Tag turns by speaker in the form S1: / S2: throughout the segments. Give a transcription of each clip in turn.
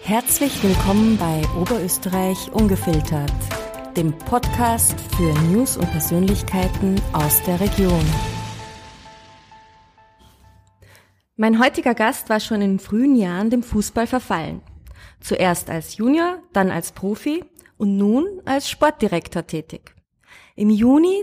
S1: Herzlich willkommen bei Oberösterreich Ungefiltert, dem Podcast für News und Persönlichkeiten aus der Region. Mein heutiger Gast war schon in frühen Jahren dem Fußball verfallen. Zuerst als Junior, dann als Profi und nun als Sportdirektor tätig. Im Juni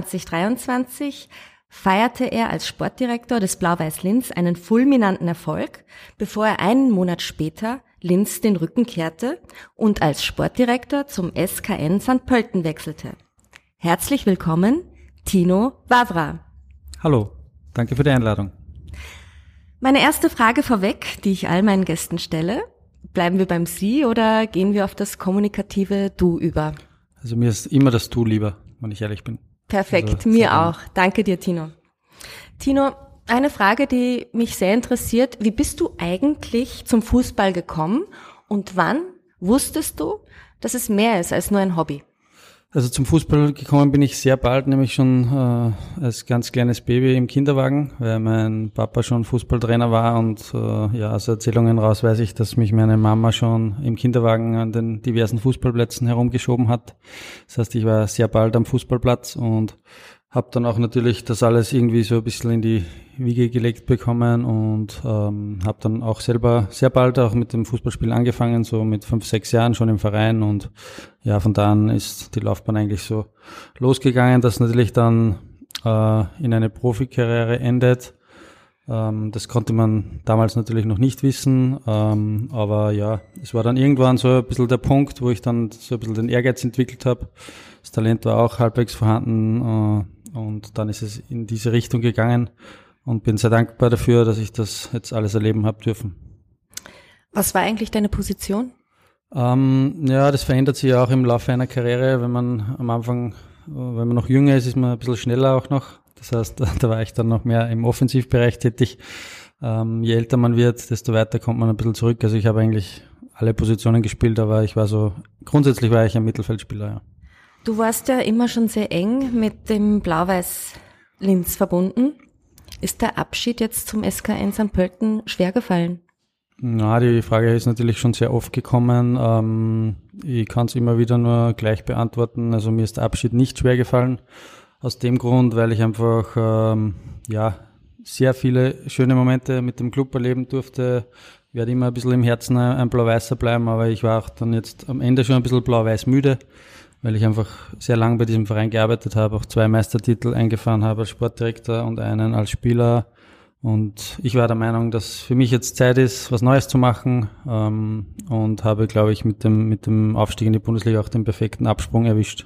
S1: 2023 feierte er als Sportdirektor des Blau-Weiß Linz einen fulminanten Erfolg, bevor er einen Monat später Linz den Rücken kehrte und als Sportdirektor zum SKN St. Pölten wechselte. Herzlich willkommen, Tino Wawra.
S2: Hallo, danke für die Einladung.
S1: Meine erste Frage vorweg, die ich all meinen Gästen stelle: Bleiben wir beim Sie oder gehen wir auf das kommunikative Du über?
S2: Also mir ist immer das Du lieber, wenn ich ehrlich bin.
S1: Perfekt,
S2: also,
S1: mir auch. Danke dir, Tino. Tino, eine Frage, die mich sehr interessiert: Wie bist du eigentlich zum Fußball gekommen und wann wusstest du, dass es mehr ist als nur ein Hobby?
S2: Also zum Fußball gekommen bin ich sehr bald, nämlich schon als ganz kleines Baby im Kinderwagen, weil mein Papa schon Fußballtrainer war und aus Erzählungen raus weiß ich, dass mich meine Mama schon im Kinderwagen an den diversen Fußballplätzen herumgeschoben hat. Das heißt, ich war sehr bald am Fußballplatz und habe dann auch natürlich das alles irgendwie so ein bisschen in die Wiege gelegt bekommen und habe dann auch selber sehr bald auch mit dem Fußballspielen angefangen, so mit 5, 6 Jahren schon im Verein, und ja, von da an ist die Laufbahn eigentlich so losgegangen, dass natürlich dann in eine Profikarriere endet. Das konnte man damals natürlich noch nicht wissen, aber ja, es war dann irgendwann so ein bisschen der Punkt, wo ich dann so ein bisschen den Ehrgeiz entwickelt habe. Das Talent war auch halbwegs vorhanden und dann ist es in diese Richtung gegangen und bin sehr dankbar dafür, dass ich das jetzt alles erleben habe dürfen.
S1: Was war eigentlich deine Position?
S2: Das verändert sich ja auch im Laufe einer Karriere. Wenn man am Anfang, wenn man noch jünger ist, ist man ein bisschen schneller auch noch. Das heißt, da war ich dann noch mehr im Offensivbereich tätig. Je älter man wird, desto weiter kommt man ein bisschen zurück. Also ich habe eigentlich alle Positionen gespielt, aber grundsätzlich war ich ein Mittelfeldspieler, ja.
S1: Du warst ja immer schon sehr eng mit dem Blau-Weiß Linz verbunden. Ist der Abschied jetzt zum SKN St. Pölten schwer gefallen?
S2: Na, die Frage ist natürlich schon sehr oft gekommen. Ich kann es immer wieder nur gleich beantworten. Also mir ist der Abschied nicht schwer gefallen. Aus dem Grund, weil ich einfach sehr viele schöne Momente mit dem Club erleben durfte. Ich werde immer ein bisschen im Herzen ein Blau-Weißer bleiben, aber ich war auch dann jetzt am Ende schon ein bisschen Blau-Weiß müde, weil ich einfach sehr lang bei diesem Verein gearbeitet habe, auch 2 Meistertitel eingefahren habe als Sportdirektor und einen als Spieler. Und ich war der Meinung, dass für mich jetzt Zeit ist, was Neues zu machen, und habe, glaube ich, mit dem Aufstieg in die Bundesliga auch den perfekten Absprung erwischt.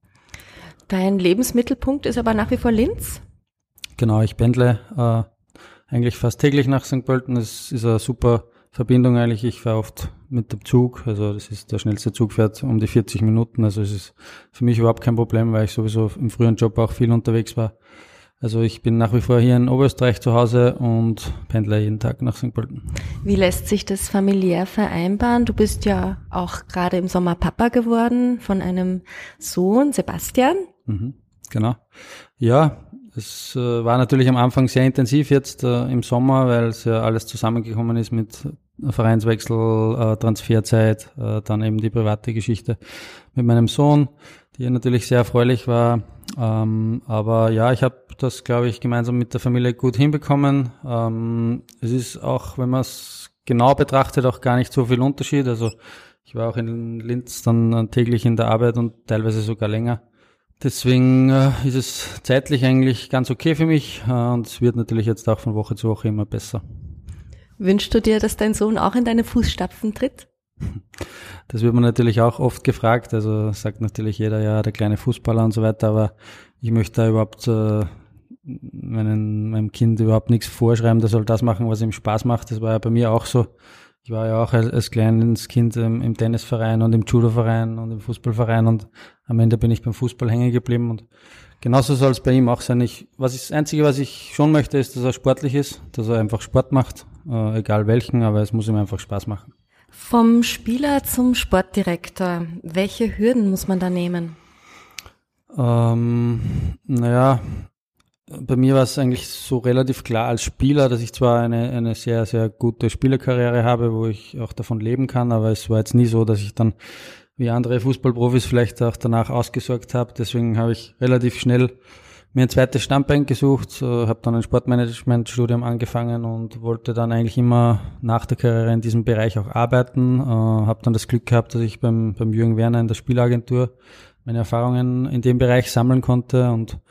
S1: Dein Lebensmittelpunkt ist aber nach wie vor Linz?
S2: Genau, ich pendle eigentlich fast täglich nach St. Pölten. Das ist eine super Verbindung eigentlich. Ich fahre oft mit dem Zug, also das ist der schnellste Zug, fährt um die 40 Minuten. Also es ist für mich überhaupt kein Problem, weil ich sowieso im früheren Job auch viel unterwegs war. Also ich bin nach wie vor hier in Oberösterreich zu Hause und pendle jeden Tag nach St. Pölten.
S1: Wie lässt sich das familiär vereinbaren? Du bist ja auch gerade im Sommer Papa geworden von einem Sohn, Sebastian.
S2: Genau. Ja, es war natürlich am Anfang sehr intensiv jetzt im Sommer, weil es ja alles zusammengekommen ist mit Vereinswechsel, Transferzeit, dann eben die private Geschichte mit meinem Sohn, die natürlich sehr erfreulich war. Aber ja, ich habe das, glaube ich, gemeinsam mit der Familie gut hinbekommen. Es ist auch, wenn man es genau betrachtet, auch gar nicht so viel Unterschied. Also ich war auch in Linz dann täglich in der Arbeit und teilweise sogar länger. Deswegen ist es zeitlich eigentlich ganz okay für mich und es wird natürlich jetzt auch von Woche zu Woche immer besser.
S1: Wünschst du dir, dass dein Sohn auch in deine Fußstapfen tritt?
S2: Das wird man natürlich auch oft gefragt, also sagt natürlich jeder, ja, der kleine Fußballer und so weiter, aber ich möchte da überhaupt meinem Kind überhaupt nichts vorschreiben, der soll das machen, was ihm Spaß macht. Das war ja bei mir auch so. Ich war ja auch als kleines Kind im Tennisverein und im Judoverein und im Fußballverein und am Ende bin ich beim Fußball hängen geblieben und genauso soll es bei ihm auch sein. Das Einzige, was ich schon möchte, ist, dass er sportlich ist, dass er einfach Sport macht, egal welchen, aber es muss ihm einfach Spaß machen.
S1: Vom Spieler zum Sportdirektor, welche Hürden muss man da nehmen?
S2: bei mir war es eigentlich so relativ klar als Spieler, dass ich zwar eine sehr, sehr gute Spielerkarriere habe, wo ich auch davon leben kann, aber es war jetzt nie so, dass ich dann wie andere Fußballprofis vielleicht auch danach ausgesorgt habe. Deswegen habe ich relativ schnell mir ein zweites Standbein gesucht, habe dann ein Sportmanagement-Studium angefangen und wollte dann eigentlich immer nach der Karriere in diesem Bereich auch arbeiten. Habe dann das Glück gehabt, dass ich beim Jürgen Werner in der Spielagentur meine Erfahrungen in dem Bereich sammeln konnte, und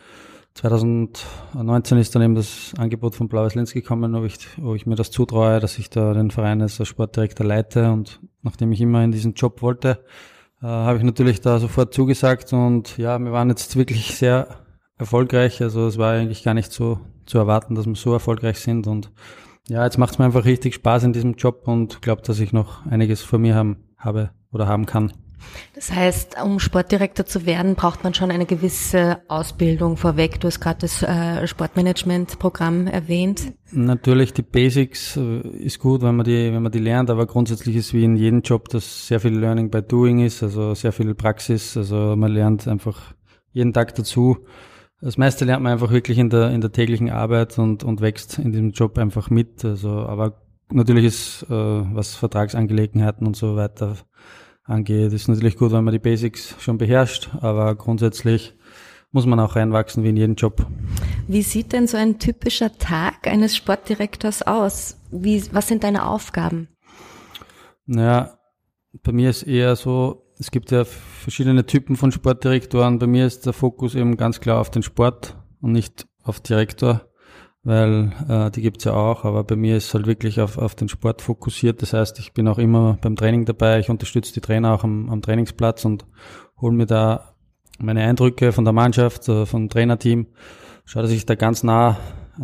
S2: 2019 ist dann eben das Angebot von Blaues Linz gekommen, ob ich mir das zutraue, dass ich da den Verein als Sportdirektor leite, und nachdem ich immer in diesen Job wollte, habe ich natürlich da sofort zugesagt, und ja, wir waren jetzt wirklich sehr erfolgreich, also es war eigentlich gar nicht so zu erwarten, dass wir so erfolgreich sind, und ja, jetzt macht es mir einfach richtig Spaß in diesem Job und glaube, dass ich noch einiges vor mir haben kann.
S1: Das heißt, um Sportdirektor zu werden, braucht man schon eine gewisse Ausbildung vorweg. Du hast gerade das Sportmanagement-Programm erwähnt.
S2: Natürlich, die Basics ist gut, wenn man die lernt, aber grundsätzlich ist wie in jedem Job, dass sehr viel Learning by Doing ist, also sehr viel Praxis, also man lernt einfach jeden Tag dazu. Das meiste lernt man einfach wirklich in der täglichen Arbeit und wächst in diesem Job einfach mit. Also, aber natürlich ist, was Vertragsangelegenheiten und so weiter angeht, ist natürlich gut, wenn man die Basics schon beherrscht, aber grundsätzlich muss man auch reinwachsen wie in jedem Job.
S1: Wie sieht denn so ein typischer Tag eines Sportdirektors aus? Was sind deine Aufgaben?
S2: Naja, bei mir ist eher so, es gibt ja verschiedene Typen von Sportdirektoren. Bei mir ist der Fokus eben ganz klar auf den Sport und nicht auf Direktor, weil die gibt's ja auch, aber bei mir ist halt wirklich auf den Sport fokussiert. Das heißt, ich bin auch immer beim Training dabei, ich unterstütze die Trainer auch am Trainingsplatz und hole mir da meine Eindrücke von der Mannschaft, vom Trainerteam, schaue, dass ich da ganz nah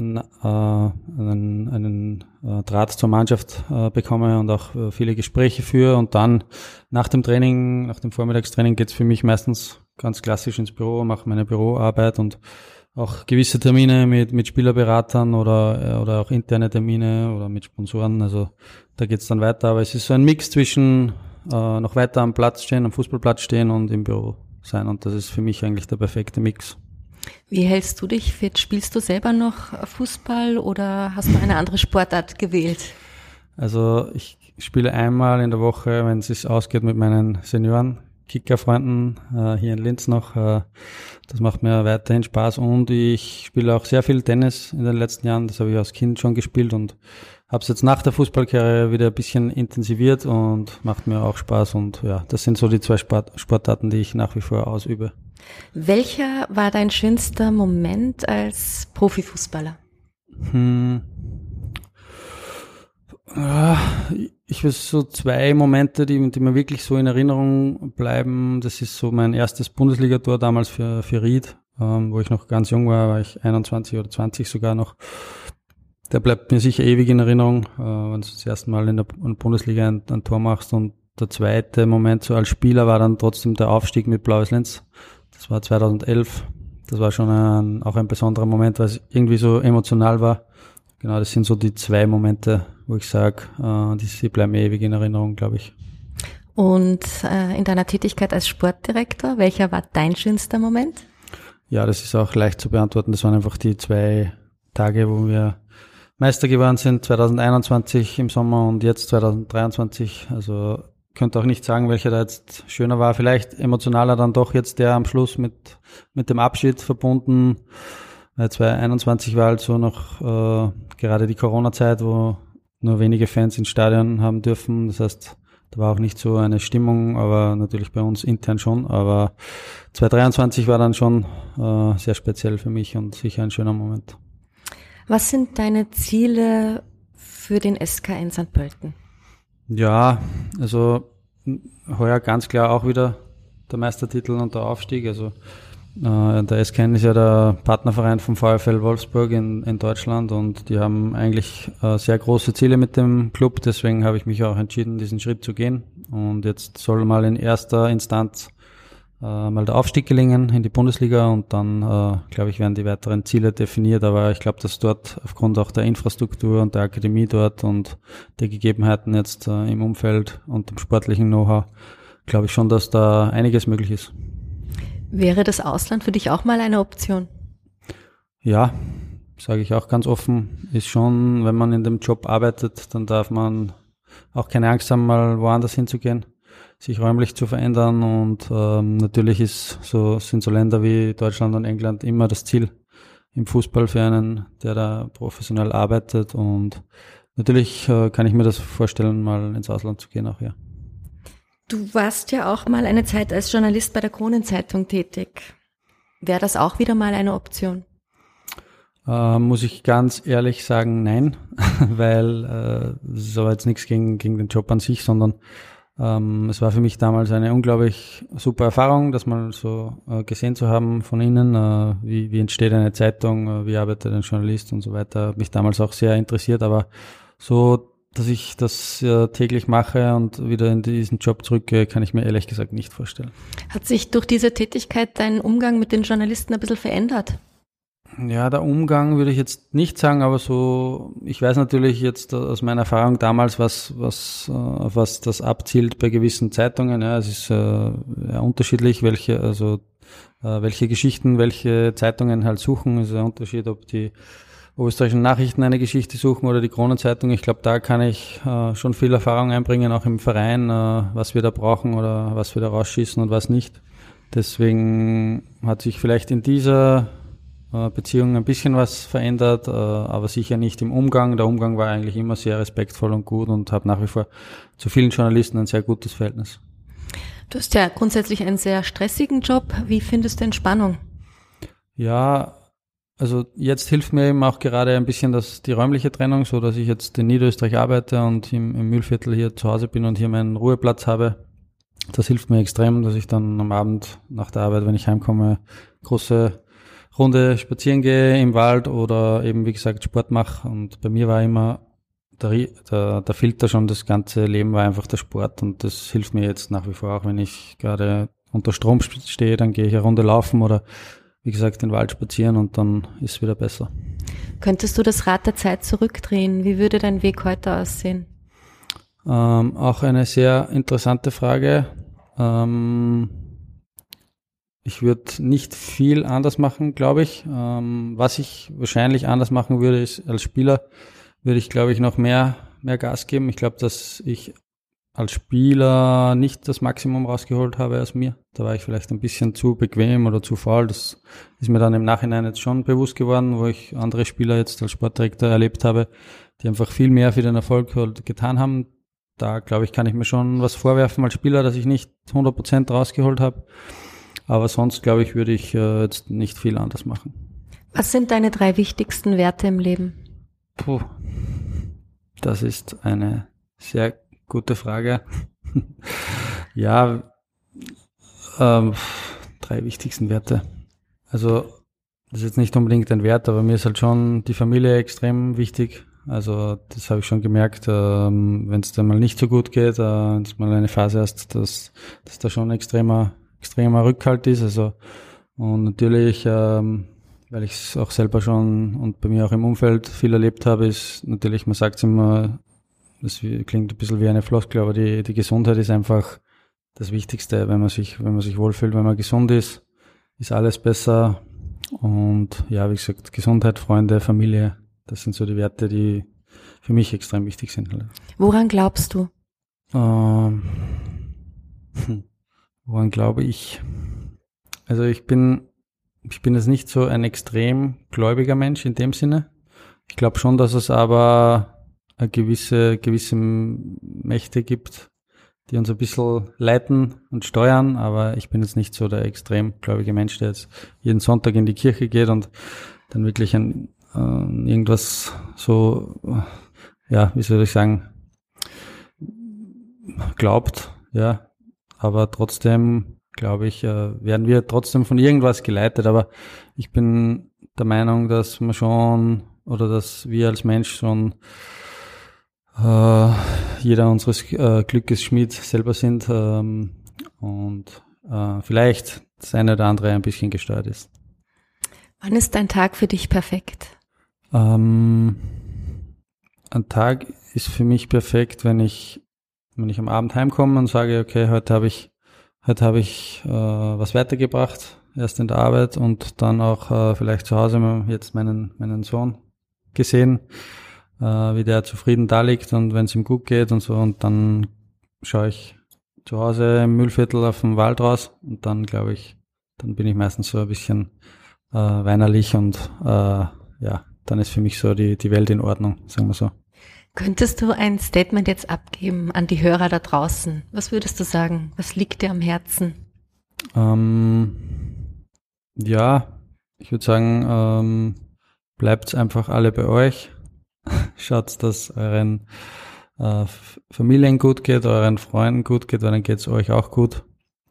S2: einen Draht zur Mannschaft bekomme und auch viele Gespräche führe, und dann nach dem Vormittagstraining geht's für mich meistens ganz klassisch ins Büro, mache meine Büroarbeit und auch gewisse Termine mit Spielerberatern oder auch interne Termine oder mit Sponsoren, also da geht's dann weiter, aber es ist so ein Mix zwischen noch weiter am Fußballplatz stehen und im Büro sein, und das ist für mich eigentlich der perfekte Mix.
S1: Wie hältst du dich fit? Spielst du selber noch Fußball oder hast du eine andere Sportart gewählt?
S2: Also ich spiele einmal in der Woche, wenn es sich ausgeht, mit meinen Senioren, Kickerfreunden hier in Linz noch. Das macht mir weiterhin Spaß, und ich spiele auch sehr viel Tennis in den letzten Jahren. Das habe ich als Kind schon gespielt und habe es jetzt nach der Fußballkarriere wieder ein bisschen intensiviert und macht mir auch Spaß, und ja, das sind so die zwei Sportarten, die ich nach wie vor ausübe.
S1: Welcher war dein schönster Moment als Profifußballer?
S2: Ich weiß so zwei Momente, die mir wirklich so in Erinnerung bleiben. Das ist so mein erstes Bundesligator damals für Ried, wo ich noch ganz jung war ich 21 oder 20 sogar noch. Der bleibt mir sicher ewig in Erinnerung, wenn du das erste Mal in der Bundesliga ein Tor machst. Und der zweite Moment so als Spieler war dann trotzdem der Aufstieg mit Blaues Linz. Das war 2011. Das war schon auch ein besonderer Moment, weil es irgendwie so emotional war. Genau, das sind so die zwei Momente, wo ich sage, die bleiben mir ewig in Erinnerung, glaube ich.
S1: Und in deiner Tätigkeit als Sportdirektor, welcher war dein schönster Moment?
S2: Ja, das ist auch leicht zu beantworten. Das waren einfach die 2 Tage, wo wir Meister geworden sind, 2021 im Sommer und jetzt 2023. Also könnte auch nicht sagen, welcher da jetzt schöner war. Vielleicht emotionaler dann doch jetzt der am Schluss mit dem Abschied verbunden. 2021 war halt so noch gerade die Corona-Zeit, wo nur wenige Fans ins Stadion haben dürfen. Das heißt, da war auch nicht so eine Stimmung, aber natürlich bei uns intern schon. Aber 2023 war dann schon sehr speziell für mich und sicher ein schöner Moment.
S1: Was sind deine Ziele für den SK in St. Pölten? Ja,
S2: also heuer ganz klar auch wieder der Meistertitel und der Aufstieg. Also der SK ist ja der Partnerverein vom VfL Wolfsburg in Deutschland, und die haben eigentlich sehr große Ziele mit dem Club. Deswegen habe ich mich auch entschieden, diesen Schritt zu gehen. Und jetzt soll mal in erster Instanz mal der Aufstieg gelingen in die Bundesliga, und dann, glaube ich, werden die weiteren Ziele definiert. Aber ich glaube, dass dort aufgrund auch der Infrastruktur und der Akademie dort und der Gegebenheiten jetzt im Umfeld und dem sportlichen Know-how, glaube ich schon, dass da einiges möglich ist.
S1: Wäre das Ausland für dich auch mal eine Option?
S2: Ja, sage ich auch ganz offen, ist schon, wenn man in dem Job arbeitet, dann darf man auch keine Angst haben, mal woanders hinzugehen, sich räumlich zu verändern und natürlich sind so Länder wie Deutschland und England immer das Ziel im Fußball für einen, der da professionell arbeitet und natürlich kann ich mir das vorstellen, mal ins Ausland zu gehen auch, ja.
S1: Du warst ja auch mal eine Zeit als Journalist bei der Kronenzeitung tätig. Wäre das auch wieder mal eine Option?
S2: Muss ich ganz ehrlich sagen, nein, weil es ist aber jetzt nichts gegen den Job an sich, sondern es war für mich damals eine unglaublich super Erfahrung, das mal so gesehen zu haben von Ihnen, wie entsteht eine Zeitung, wie arbeitet ein Journalist und so weiter, hat mich damals auch sehr interessiert, aber so, dass ich das täglich mache und wieder in diesen Job zurückgehe, kann ich mir ehrlich gesagt nicht vorstellen.
S1: Hat sich durch diese Tätigkeit dein Umgang mit den Journalisten ein bisschen verändert?
S2: Ja, der Umgang würde ich jetzt nicht sagen, aber so, ich weiß natürlich jetzt aus meiner Erfahrung damals, was das abzielt bei gewissen Zeitungen. Ja, es ist ja unterschiedlich, welche Geschichten, welche Zeitungen halt suchen. Es ist ein Unterschied, ob die österreichischen Nachrichten eine Geschichte suchen oder die Kronenzeitung. Ich glaube, da kann ich schon viel Erfahrung einbringen, auch im Verein, was wir da brauchen oder was wir da rausschießen und was nicht. Deswegen hat sich vielleicht in dieser Beziehung ein bisschen was verändert, aber sicher nicht im Umgang. Der Umgang war eigentlich immer sehr respektvoll und gut und habe nach wie vor zu vielen Journalisten ein sehr gutes Verhältnis.
S1: Du hast ja grundsätzlich einen sehr stressigen Job. Wie findest du Entspannung?
S2: Ja, also jetzt hilft mir eben auch gerade ein bisschen die räumliche Trennung, so dass ich jetzt in Niederösterreich arbeite und im Mühlviertel hier zu Hause bin und hier meinen Ruheplatz habe. Das hilft mir extrem, dass ich dann am Abend nach der Arbeit, wenn ich heimkomme, große Runde spazieren gehe im Wald oder eben, wie gesagt, Sport mache. Und bei mir war immer der Filter schon, das ganze Leben war einfach der Sport. Und das hilft mir jetzt nach wie vor, auch wenn ich gerade unter Strom stehe, dann gehe ich eine Runde laufen oder, wie gesagt, den Wald spazieren und dann ist es wieder besser.
S1: Könntest du das Rad der Zeit zurückdrehen? Wie würde dein Weg heute aussehen?
S2: Auch eine sehr interessante Frage. Ich würde nicht viel anders machen, glaube ich. Was ich wahrscheinlich anders machen würde, ist, als Spieler würde ich, glaube ich, noch mehr Gas geben. Ich glaube, dass ich als Spieler nicht das Maximum rausgeholt habe aus mir. Da war ich vielleicht ein bisschen zu bequem oder zu faul. Das ist mir dann im Nachhinein jetzt schon bewusst geworden, wo ich andere Spieler jetzt als Sportdirektor erlebt habe, die einfach viel mehr für den Erfolg getan haben. Da, glaube ich, kann ich mir schon was vorwerfen als Spieler, dass ich nicht 100% rausgeholt habe. Aber sonst, glaube ich, würde ich jetzt nicht viel anders machen.
S1: Was sind deine 3 wichtigsten Werte im Leben?
S2: Das ist eine sehr gute Frage. Ja, 3 wichtigsten Werte. Also, das ist jetzt nicht unbedingt ein Wert, aber mir ist halt schon die Familie extrem wichtig. Also, das habe ich schon gemerkt, wenn es dann mal nicht so gut geht, wenn es mal eine Phase hast, dass da schon extremer Rückhalt ist, also und natürlich, weil ich es auch selber schon und bei mir auch im Umfeld viel erlebt habe, ist natürlich, man sagt es immer, das klingt ein bisschen wie eine Floskel, aber die Gesundheit ist einfach das Wichtigste, wenn man sich wohlfühlt, wenn man gesund ist alles besser und ja, wie gesagt, Gesundheit, Freunde, Familie, das sind so die Werte, die für mich extrem wichtig sind.
S1: Woran glaubst du?
S2: Woran glaube ich? Also ich bin jetzt nicht so ein extrem gläubiger Mensch in dem Sinne. Ich glaube schon, dass es aber gewisse Mächte gibt, die uns ein bisschen leiten und steuern, aber ich bin jetzt nicht so der extrem gläubige Mensch, der jetzt jeden Sonntag in die Kirche geht und dann wirklich an irgendwas so, ja, wie soll ich sagen, glaubt, ja. Aber trotzdem, glaube ich, werden wir trotzdem von irgendwas geleitet. Aber ich bin der Meinung, dass man schon oder dass wir als Mensch schon jeder unseres Glückes Schmied selber sind und vielleicht das eine oder andere ein bisschen gesteuert ist.
S1: Wann ist ein Tag für dich perfekt?
S2: Ein Tag ist für mich perfekt, wenn ich am Abend heimkomme und sage, okay, heute habe ich was weitergebracht, erst in der Arbeit und dann auch vielleicht zu Hause jetzt meinen Sohn gesehen, wie der zufrieden da liegt und wenn es ihm gut geht und so. Und dann schaue ich zu Hause im Mühlviertel auf den Wald raus und dann, glaube ich, dann bin ich meistens so ein bisschen weinerlich und dann ist für mich so die Welt in Ordnung, sagen wir so.
S3: Könntest du ein Statement jetzt abgeben an die Hörer da draußen? Was würdest du sagen? Was liegt dir am Herzen?
S2: Ich würde sagen, bleibt einfach alle bei euch. Schaut, dass euren Familien gut geht, euren Freunden gut geht, weil dann geht es euch auch gut.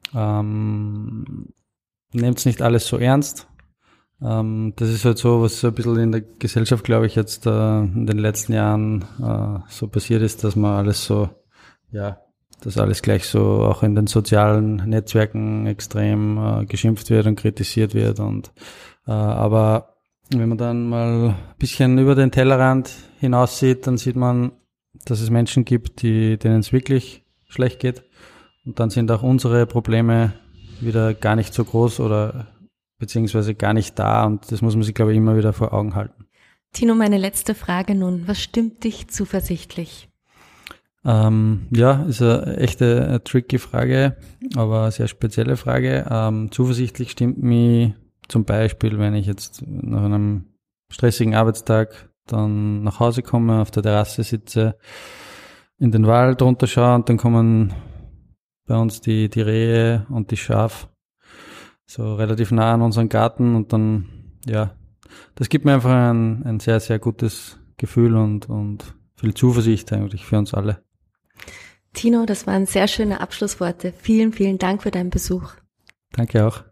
S2: Nehmt nicht alles so ernst. Das ist halt so, was so ein bisschen in der Gesellschaft, glaube ich, jetzt in den letzten Jahren so passiert ist, dass man alles so, dass alles gleich so auch in den sozialen Netzwerken extrem geschimpft wird und kritisiert wird. Aber wenn man dann mal ein bisschen über den Tellerrand hinaus sieht, dann sieht man, dass es Menschen gibt, denen es wirklich schlecht geht. Und dann sind auch unsere Probleme wieder gar nicht so groß oder beziehungsweise gar nicht da. Und das muss man sich, glaube ich, immer wieder vor Augen halten.
S3: Tino, meine letzte Frage nun. Was stimmt dich zuversichtlich?
S2: Ist eine echte tricky Frage, aber eine sehr spezielle Frage. Zuversichtlich stimmt mich zum Beispiel, wenn ich jetzt nach einem stressigen Arbeitstag dann nach Hause komme, auf der Terrasse sitze, in den Wald runterschaue und dann kommen bei uns die Rehe und die Schafe so relativ nah an unseren Garten und dann, das gibt mir einfach ein sehr, sehr gutes Gefühl und viel Zuversicht eigentlich für uns alle.
S3: Tino, das waren sehr schöne Abschlussworte. Vielen, vielen Dank für deinen Besuch.
S2: Danke auch.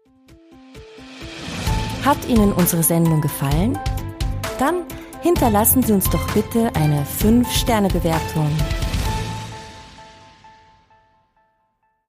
S1: Hat Ihnen unsere Sendung gefallen? Dann hinterlassen Sie uns doch bitte eine 5-Sterne-Bewertung.